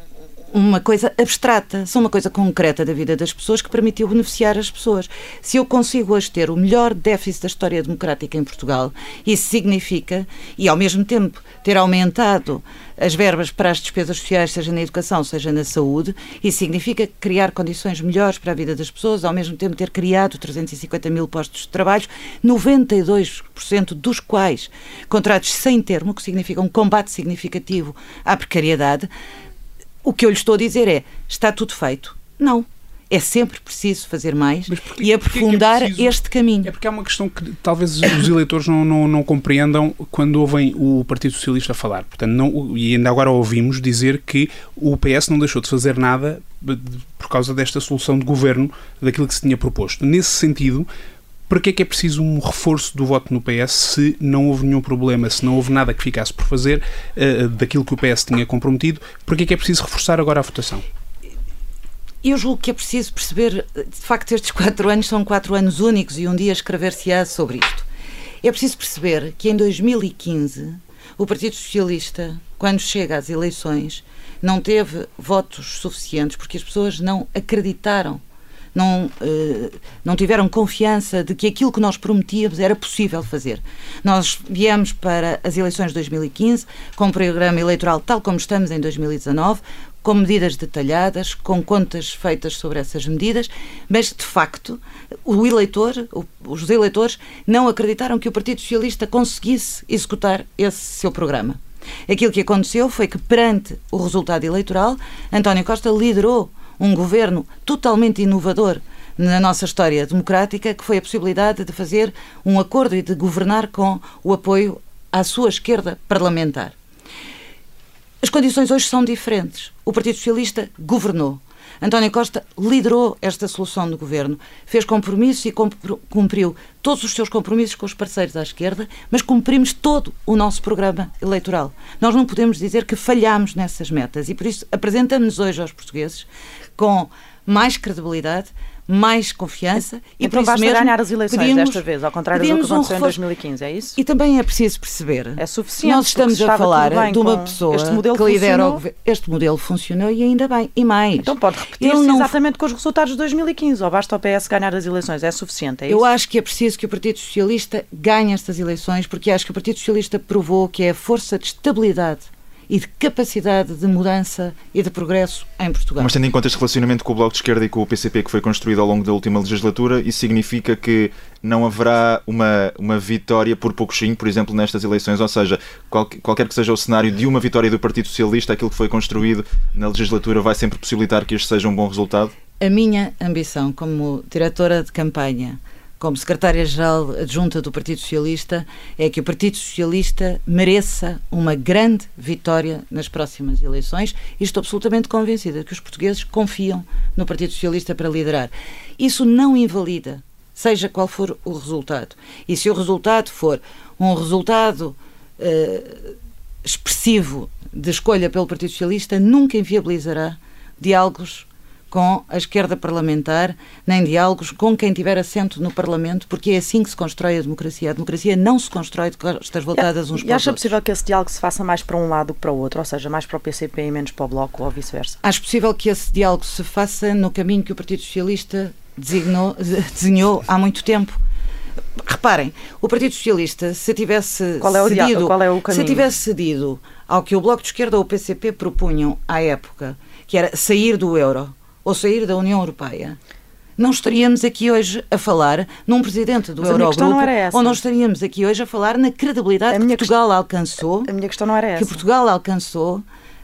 uma coisa abstrata, são uma coisa concreta da vida das pessoas que permitiu beneficiar as pessoas. Se eu consigo hoje ter o melhor déficit da história democrática em Portugal, isso significa, e ao mesmo tempo ter aumentado as verbas para as despesas sociais, seja na educação, seja na saúde, isso significa criar condições melhores para a vida das pessoas, ao mesmo tempo ter criado trezentos e cinquenta mil postos de trabalho, noventa e dois por cento dos quais contratos sem termo, que significa um combate significativo à precariedade. O que eu lhe estou a dizer é, está tudo feito? Não. É sempre preciso fazer mais porque, e aprofundar é é preciso, este caminho. É porque há uma questão que talvez os eleitores não, não, não compreendam quando ouvem o Partido Socialista falar. Portanto, não, e ainda agora ouvimos dizer que o P S não deixou de fazer nada por causa desta solução de governo, daquilo que se tinha proposto. Nesse sentido, para que é que é preciso um reforço do voto no P S se não houve nenhum problema, se não houve nada que ficasse por fazer uh, daquilo que o P S tinha comprometido? Para que é que é preciso reforçar agora a votação? Eu julgo que é preciso perceber, de facto, estes quatro anos são quatro anos únicos e um dia escrever-se-á sobre isto. É preciso perceber que em dois mil e quinze o Partido Socialista, quando chega às eleições, não teve votos suficientes porque as pessoas não acreditaram. Não, eh, não tiveram confiança de que aquilo que nós prometíamos era possível fazer. Nós viemos para as eleições de dois mil e quinze com um programa eleitoral tal como estamos em dois mil e dezanove, com medidas detalhadas, com contas feitas sobre essas medidas, mas, de facto, o eleitor, o, os eleitores não acreditaram que o Partido Socialista conseguisse executar esse seu programa. Aquilo que aconteceu foi que, perante o resultado eleitoral, António Costa liderou um governo totalmente inovador na nossa história democrática, que foi a possibilidade de fazer um acordo e de governar com o apoio à sua esquerda parlamentar. As condições hoje são diferentes. O Partido Socialista governou. António Costa liderou esta solução do governo, fez compromissos e cumpriu todos os seus compromissos com os parceiros à esquerda, mas cumprimos todo o nosso programa eleitoral. Nós não podemos dizer que falhámos nessas metas e por isso apresentamos-nos hoje aos portugueses com mais credibilidade, mais confiança e então por isso basta mesmo ganhar as eleições pedimos, desta vez, ao contrário do que aconteceu um em dois mil e quinze, é isso? E também é preciso perceber, é suficiente, nós estamos a falar de uma pessoa este modelo que lidera funcionou. o governo. Este modelo funcionou e ainda bem, e mais. Então pode repetir-se não... exatamente com os resultados de dois mil e quinze, ou basta o P S ganhar as eleições, é suficiente, é isso? Eu acho que é preciso que o Partido Socialista ganhe estas eleições, porque acho que o Partido Socialista provou que é a força de estabilidade e de capacidade de mudança e de progresso em Portugal. Mas tendo em conta este relacionamento com o Bloco de Esquerda e com o P C P que foi construído ao longo da última legislatura, isso significa que não haverá uma, uma vitória por pouquinho, por exemplo, nestas eleições, ou seja, qual, qualquer que seja o cenário de uma vitória do Partido Socialista, aquilo que foi construído na legislatura vai sempre possibilitar que este seja um bom resultado? A minha ambição como diretora de campanha, como secretária-geral adjunta do Partido Socialista, é que o Partido Socialista mereça uma grande vitória nas próximas eleições e estou absolutamente convencida que os portugueses confiam no Partido Socialista para liderar. Isso não invalida, seja qual for o resultado. E se o resultado for um resultado uh, expressivo de escolha pelo Partido Socialista, nunca inviabilizará diálogos com a esquerda parlamentar, nem diálogos com quem tiver assento no Parlamento, porque é assim que se constrói a democracia. A democracia não se constrói de costas voltadas uns para os outros. E acha possível que esse diálogo se faça mais para um lado do que para o outro, ou seja, mais para o P C P e menos para o Bloco, ou vice-versa? Acho possível que esse diálogo se faça no caminho que o Partido Socialista designou, desenhou há muito tempo. Reparem, o Partido Socialista, se tivesse qual é o cedido, diálogo, qual é o caminho? se tivesse cedido ao que o Bloco de Esquerda ou o P C P propunham à época, que era sair do euro ou sair da União Europeia, não estaríamos aqui hoje a falar num presidente do Eurogrupo, ou não estaríamos aqui hoje a falar na credibilidade que Portugal quest... alcançou, a minha questão não era essa. que Portugal alcançou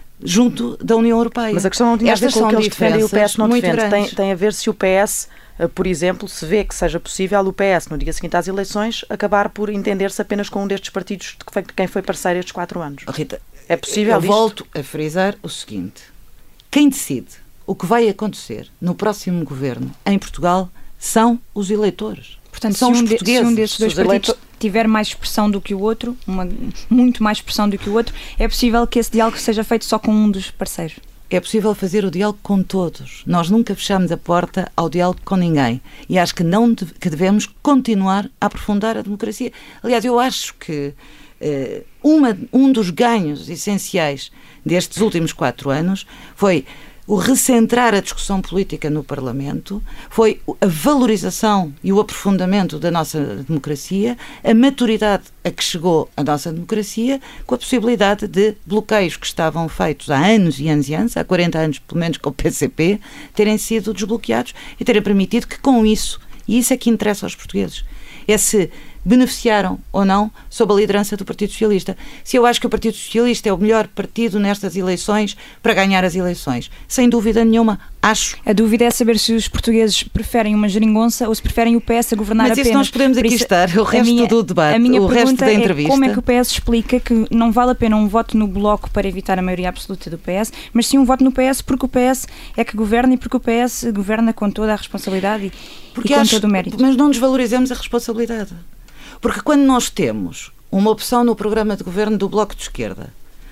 junto da União Europeia. Mas a questão não tinha Estas a ver com o que eles defendem e o P S não defende. Tem, tem a ver se o P S, por exemplo, se vê que seja possível o P S, no dia seguinte às eleições, acabar por entender-se apenas com um destes partidos de quem foi parceiro estes quatro anos. Rita, é possível eu isto? Volto a frisar o seguinte: quem decide o que vai acontecer no próximo governo em Portugal são os eleitores. Portanto, são se, um os portugueses. De, se um desses dois os partidos eleitor... tiver mais expressão do que o outro, uma, muito mais expressão do que o outro, é possível que esse diálogo seja feito só com um dos parceiros? É possível fazer o diálogo com todos. Nós nunca fechamos a porta ao diálogo com ninguém. E acho que, não deve, que devemos continuar a aprofundar a democracia. Aliás, eu acho que uh, uma, um dos ganhos essenciais destes últimos quatro anos foi o recentrar a discussão política no Parlamento, foi a valorização e o aprofundamento da nossa democracia, a maturidade a que chegou a nossa democracia, com a possibilidade de bloqueios que estavam feitos há anos e anos e anos, há quarenta anos pelo menos com o P C P, terem sido desbloqueados e terem permitido que com isso, e isso é que interessa aos portugueses, é se beneficiaram ou não sob a liderança do Partido Socialista. Se eu acho que o Partido Socialista é o melhor partido nestas eleições para ganhar as eleições, sem dúvida nenhuma, acho. A dúvida é saber se os portugueses preferem uma geringonça ou se preferem o P S a governar apenas. Mas isso nós podemos aqui isso, estar, o resto minha, do debate, a minha o resto da entrevista. É como é que o P S explica que não vale a pena um voto no Bloco para evitar a maioria absoluta do P S, mas sim um voto no P S porque o P S é que governa e porque o P S governa com toda a responsabilidade e, porque e com acho, todo o mérito. Mas não desvalorizemos a responsabilidade. Porque quando nós temos uma opção no programa de governo do Bloco de Esquerda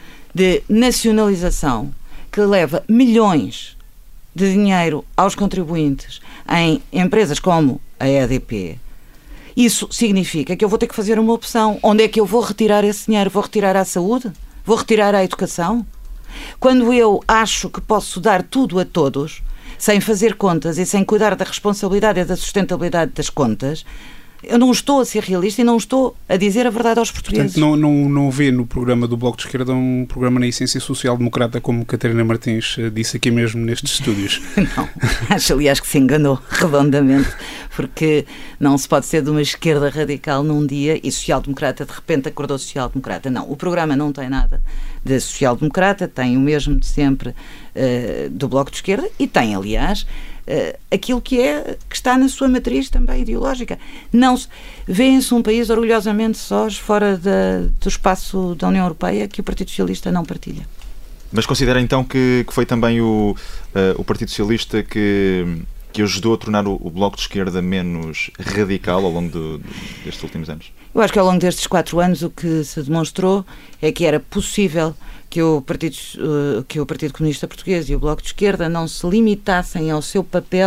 de nacionalização que leva milhões de dinheiro aos contribuintes em empresas como a E D P, isso significa que eu vou ter que fazer uma opção. Onde é que eu vou retirar esse dinheiro? Vou retirar à saúde? Vou retirar à educação? Quando eu acho que posso dar tudo a todos, sem fazer contas e sem cuidar da responsabilidade e da sustentabilidade das contas, eu não estou a ser realista e não estou a dizer a verdade aos portugueses. Portanto, não, não, não vê no programa do Bloco de Esquerda um programa na essência social-democrata, como Catarina Martins disse aqui mesmo nestes estúdios? Não, acho aliás que se enganou redondamente, porque não se pode ser de uma esquerda radical num dia e social-democrata de repente acordou social-democrata. Não, o programa não tem nada de social-democrata, tem o mesmo de sempre uh, do Bloco de Esquerda e tem, aliás, Uh, aquilo que, é, que está na sua matriz também ideológica. Não se, vê-se um país orgulhosamente sós fora da, do espaço da União Europeia que o Partido Socialista não partilha. Mas considera então que, que foi também o, uh, o Partido Socialista que, que ajudou a tornar o, o Bloco de Esquerda menos radical ao longo do, do, destes últimos anos? Eu acho que ao longo destes quatro anos o que se demonstrou é que era possível que o Partido, que o Partido Comunista Português e o Bloco de Esquerda não se limitassem ao seu papel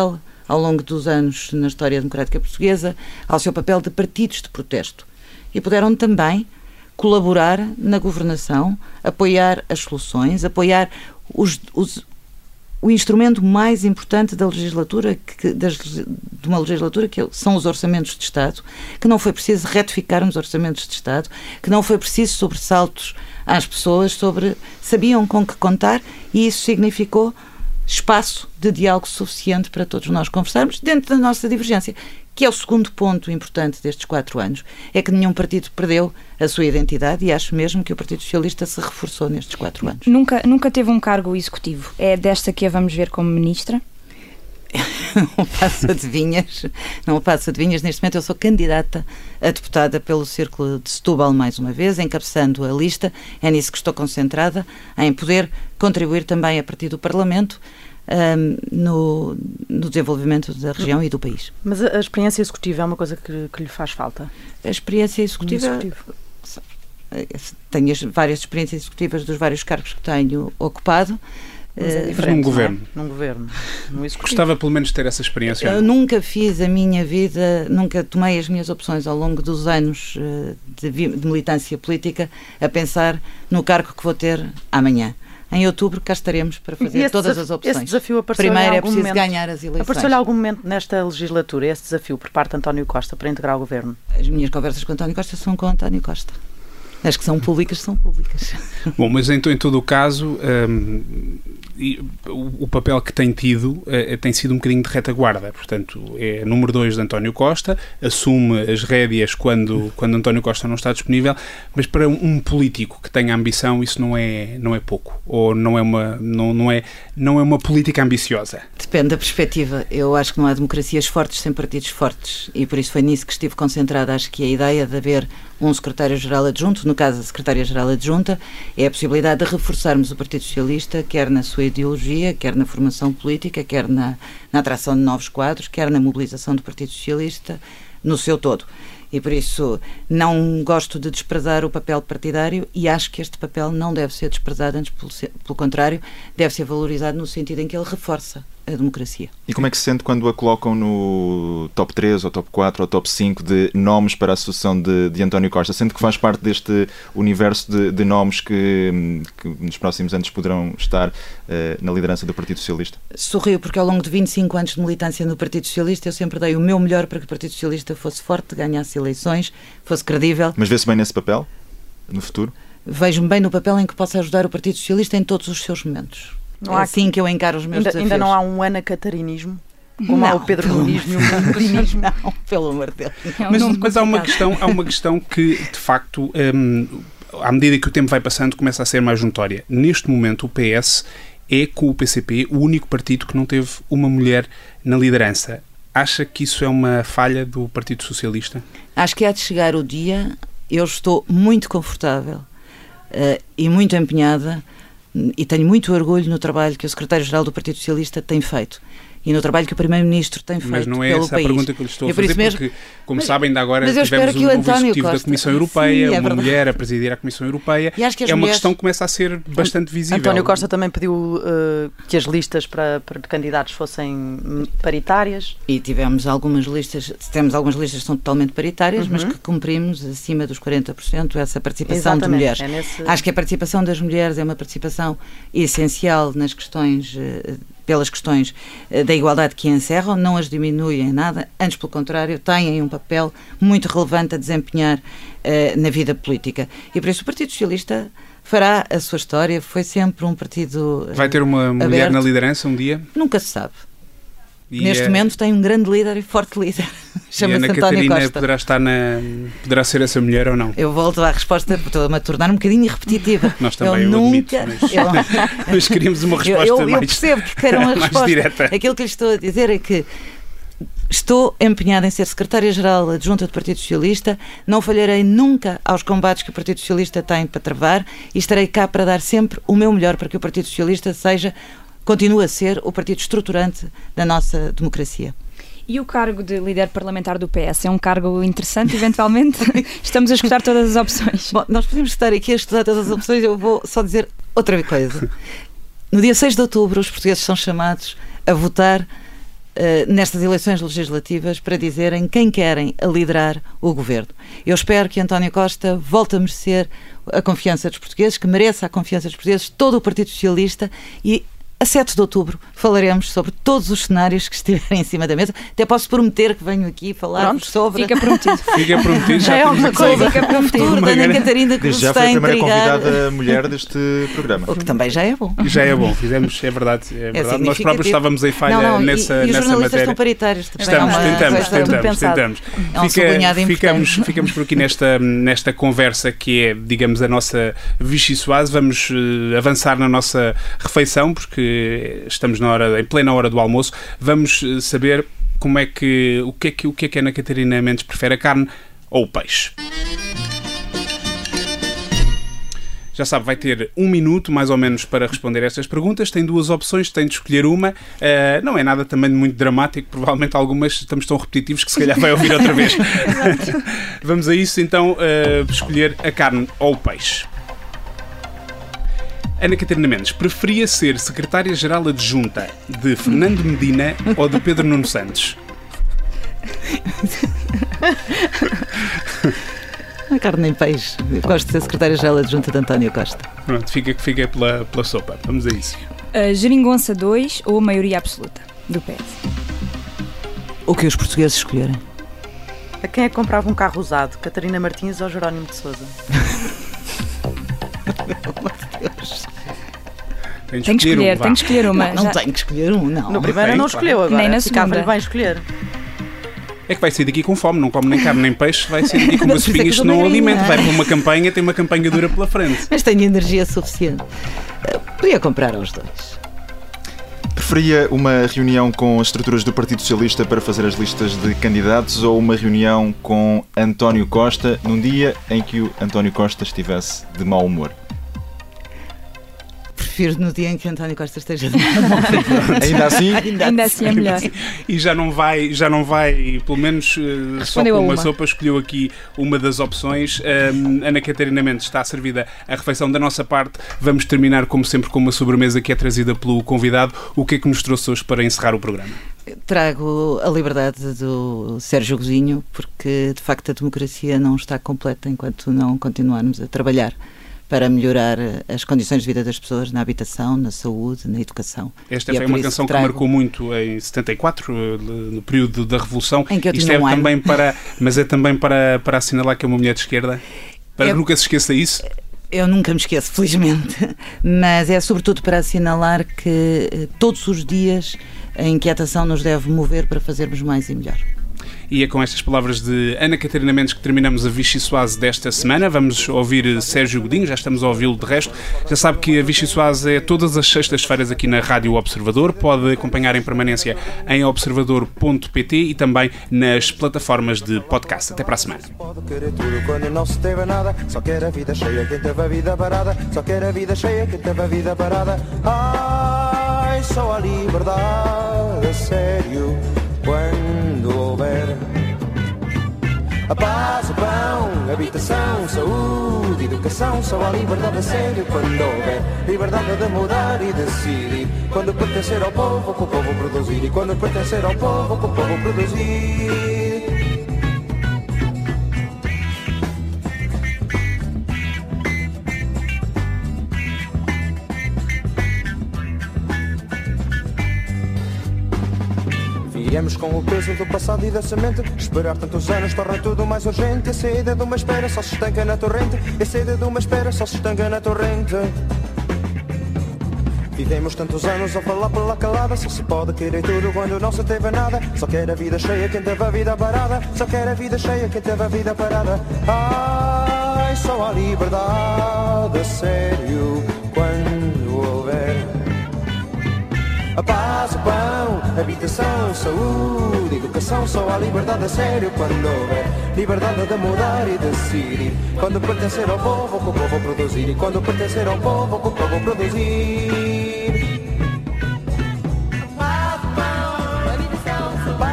ao longo dos anos na história democrática portuguesa, ao seu papel de partidos de protesto. E puderam também colaborar na governação, apoiar as soluções, apoiar os, os, o instrumento mais importante da legislatura, que, das, de uma legislatura, que são os orçamentos de Estado, que não foi preciso retificar nos orçamentos de Estado, que não foi preciso sobressaltos às pessoas sobre, sabiam com que contar, e isso significou espaço de diálogo suficiente para todos nós conversarmos dentro da nossa divergência, que é o segundo ponto importante destes quatro anos, é que nenhum partido perdeu a sua identidade, e acho mesmo que o Partido Socialista se reforçou nestes quatro anos. Nunca, nunca teve um cargo executivo. É desta que a vamos ver como ministra? Não faço adivinhas, não faço adivinhas. Neste momento eu sou candidata a deputada pelo Círculo de Setúbal mais uma vez, encabeçando a lista. É nisso que estou concentrada, em poder contribuir também a partir do Parlamento um, no, no desenvolvimento da região e do país. Mas a, a experiência executiva é uma coisa que, que lhe faz falta? A experiência executiva... Tenho as várias experiências executivas dos vários cargos que tenho ocupado. Mas é num governo. É? Num governo. Num Gostava pelo menos de ter essa experiência. Eu nunca fiz a minha vida, nunca tomei as minhas opções ao longo dos anos de, de militância política a pensar no cargo que vou ter amanhã. Em outubro cá estaremos para fazer todas as opções. Esse desafio apareceu Primeiro em é algum preciso momento, ganhar as eleições. Apareceu-lhe algum momento nesta legislatura esse desafio por parte de António Costa para integrar o governo? As minhas conversas com António Costa são com António Costa. As que são públicas, são públicas. Bom, mas então, em todo o caso, um, o, o papel que tem tido uh, tem sido um bocadinho de retaguarda. Portanto, é número dois de António Costa, assume as rédeas quando, quando António Costa não está disponível, mas para um, um político que tenha ambição, isso não é, não é pouco. Ou não é, uma, não, não, é, não é uma política ambiciosa. Depende da perspectiva. Eu acho que não há democracias fortes sem partidos fortes. E por isso foi nisso que estive concentrada. Acho que a ideia de haver um secretário-geral adjunto, no caso a secretária-geral adjunta, é a possibilidade de reforçarmos o Partido Socialista, quer na sua ideologia, quer na formação política, quer na, na atração de novos quadros, quer na mobilização do Partido Socialista no seu todo. E por isso não gosto de desprezar o papel partidário, e acho que este papel não deve ser desprezado, antes pelo, pelo contrário, deve ser valorizado no sentido em que ele reforça a democracia. E como é que se sente quando a colocam no top três, ou top quatro, ou top cinco de nomes para a sucessão de, de António Costa? Sente que faz parte deste universo de, de nomes que, que nos próximos anos poderão estar uh, na liderança do Partido Socialista? Sorrio, porque ao longo de vinte e cinco anos de militância no Partido Socialista eu sempre dei o meu melhor para que o Partido Socialista fosse forte, ganhasse eleições, fosse credível. Mas vê-se bem nesse papel, no futuro? Vejo-me bem no papel em que possa ajudar o Partido Socialista em todos os seus momentos. Não é assim que eu encaro os meus ainda, desafios. Ainda não há um anacatarinismo? Como não, há o Pedro Nunismo e o Pedrinismo? Não, pelo amor de Deus. É um mas mas há, uma questão, há uma questão que, de facto, hum, à medida que o tempo vai passando, começa a ser mais notória. Neste momento, o P S é, com o P C P, o único partido que não teve uma mulher na liderança. Acha que isso é uma falha do Partido Socialista? Acho que há de chegar o dia, eu estou muito confortável uh, e muito empenhada, e tenho muito orgulho no trabalho que o secretário-geral do Partido Socialista tem feito e no trabalho que o primeiro-ministro tem feito pelo país. Mas não é essa a pergunta que eu lhe estou a fazer, porque, mesmo, como mas, sabem, ainda agora tivemos um novo executivo Costa, da Comissão Europeia, sim, é uma verdade. mulher a presidir a Comissão Europeia. E acho que as é uma mulheres... questão que começa a ser bastante visível. António Costa também pediu uh, que as listas para, para candidatos fossem paritárias. E tivemos algumas listas, temos algumas listas que são totalmente paritárias, uhum. mas que cumprimos acima dos quarenta por cento essa participação Exatamente. de mulheres. É nesse... Acho que a participação das mulheres é uma participação essencial nas questões... Uh, pelas questões da igualdade que encerram, não as diminuem em nada, antes pelo contrário, têm um papel muito relevante a desempenhar uh, na vida política. E por isso o Partido Socialista fará a sua história, foi sempre um partido uh, Vai ter uma mulher aberto. na liderança um dia? Nunca se sabe. E Neste é... momento tem um grande líder e forte líder. Chama-se Ana António Catarina Costa. Poderá, estar na... poderá ser essa mulher ou não? Eu volto à resposta, estou-me a tornar um bocadinho repetitiva. Nós também, eu, eu nunca... admito, mas, eu... mas queríamos uma resposta eu, eu, mais eu percebo que queiram a mais resposta. direta. Aquilo que lhe estou a dizer é que estou empenhada em ser secretária-geral adjunta do Partido Socialista, não falharei nunca aos combates que o Partido Socialista tem para travar e estarei cá para dar sempre o meu melhor para que o Partido Socialista seja, continue a ser o partido estruturante da nossa democracia. E o cargo de líder parlamentar do P S é um cargo interessante, eventualmente? Estamos a escutar todas as opções. Bom, nós podemos estar aqui a estudar todas as opções, eu vou só dizer outra coisa. No dia seis de outubro, os portugueses são chamados a votar uh, nestas eleições legislativas para dizerem quem querem a liderar o governo. Eu espero que António Costa volte a merecer a confiança dos portugueses, que mereça a confiança dos portugueses, todo o Partido Socialista, e a sete de outubro falaremos sobre todos os cenários que estiverem em cima da mesa. Até posso prometer que venho aqui falar sobre... Fica prometido. Fica prometido. Já é alguma coisa. Fica prometido da Ana Catarina, que nos já está foi a a primeira intrigar. convidada mulher deste programa. O que também já é bom. Já é bom, fizemos, é verdade. É verdade. Nós próprios estávamos em falha não, não, nessa, e, e os nessa jornalistas matéria. estão paritários também. Estamos, é uma tentamos, coisa tentamos, tentamos. É um sublinhado ficamos, importante. ficamos por aqui nesta, nesta conversa que é, digamos, a nossa Vichy Soase. Vamos uh, avançar na nossa refeição, porque estamos na hora, em plena hora do almoço. Vamos uh, saber como é que, o que é que, o que é que a Ana Catarina Mendes prefere, a carne ou o peixe. Já sabe, vai ter um minuto, mais ou menos, para responder a estas perguntas. Tem duas opções, tem de escolher uma. Uh, não é nada também de muito dramático, provavelmente algumas estamos tão repetitivos que se calhar vai ouvir outra vez. Vamos a isso, então, uh, escolher a carne ou o peixe. Ana Catarina Mendes, preferia ser secretária-geral adjunta de Fernando Medina ou de Pedro Nuno Santos? A carne nem peixe. Eu gosto de ser secretária-geral adjunta de António Costa. Pronto, fica, fica pela, pela sopa. Vamos a isso. Uh, Geringonça dois ou a maioria absoluta do P S? O que os portugueses escolherem. A quem é que comprava um carro usado? Catarina Martins ou Jerónimo de Sousa? Tem de Tem que escolher, um, tem que escolher uma. Não, não Já- tenho que escolher um, não. No primeiro tem, não claro. escolheu agora. Nem na Ficava-lhe segunda. bem escolher. É que vai sair daqui com fome, não come nem carne nem peixe, vai sair daqui com umas Por isso é que espinhas eu que sou não magrinha. alimenta. Vai para uma campanha, tem uma campanha dura pela frente. Mas tenho energia suficiente. Uh, Podia comprar aos dois. Preferia uma reunião com as estruturas do Partido Socialista para fazer as listas de candidatos ou uma reunião com António Costa num dia em que o António Costa estivesse de mau humor? Prefiro no dia em que António Costa esteja de mau humor. Ainda assim? Ainda assim é melhor. E já não vai, já não vai pelo menos eh, só Respondeu com a uma uma. sopa, escolheu aqui uma das opções. Um, Ana Catarina Mendes, está servida a refeição da nossa parte. Vamos terminar, como sempre, com uma sobremesa que é trazida pelo convidado. O que é que nos trouxe hoje para encerrar o programa? Trago a liberdade do Sérgio Godinho, porque de facto a democracia não está completa enquanto não continuarmos a trabalhar para melhorar as condições de vida das pessoas na habitação, na saúde, na educação. Esta E é foi por uma isso canção que, trago- marcou muito em setenta e quatro, eh, no período da Revolução. Em que eu Isto tinha é um ano. também para, mas é também para, para assinalar que é uma mulher de esquerda, para É- que nunca se esqueça isso. Eu nunca me esqueço, felizmente, mas é sobretudo para assinalar que eh, todos os dias a inquietação nos deve mover para fazermos mais e melhor. E é com estas palavras de Ana Catarina Mendes que terminamos a Vichy Soase desta semana. Vamos ouvir Sérgio Godinho, já estamos a ouvi-lo de resto. Já sabe que a Vichy Soase é todas as sextas-feiras aqui na Rádio Observador. Pode acompanhar em permanência em observador ponto pt e também nas plataformas de podcast. Até para a semana. Pode querer tudo quando não se teve nada. Só quer a vida cheia quem teve a vida parada. Só quer a vida cheia quem teve a vida parada. Ai, só a liberdade, a sério, quando houver a paz, o pão, habitação, saúde, educação. Só a liberdade, a sério, quando houver liberdade de mudar e decidir. Quando pertencer ao povo, que o povo produzir. E quando pertencer ao povo, que o povo produzir. Viemos com o peso do passado e da semente. Esperar tantos anos torna tudo mais urgente. A sede de uma espera só se estanca na torrente. A sede de uma espera só se estanca na torrente. Vivemos tantos anos a falar pela calada. Só se pode querer tudo quando não se teve nada. Só quer a vida cheia quem teve a vida parada. Só quer a vida cheia quem teve a vida parada. Ai, só a liberdade, a sério, quando houver a paz, o pão, habitação, saúde, educação. Só há liberdade a sério quando houver liberdade de mudar e decidir. Quando pertencer ao povo, que o povo produzir. E quando pertencer ao povo, que o povo produzir. Paz, o pão, habitação,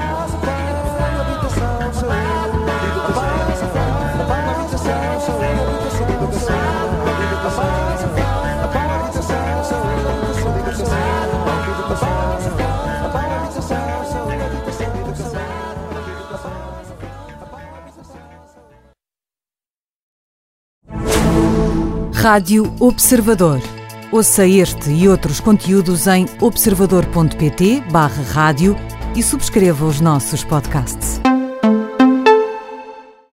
saúde, educação. A paz, a habitação, saúde, educação. A paz, a habitação, saúde, educação. A paz, a habitação, saúde, educação. Rádio Observador. Ouça este e outros conteúdos em observador ponto pt barra rádio e subscreva os nossos podcasts.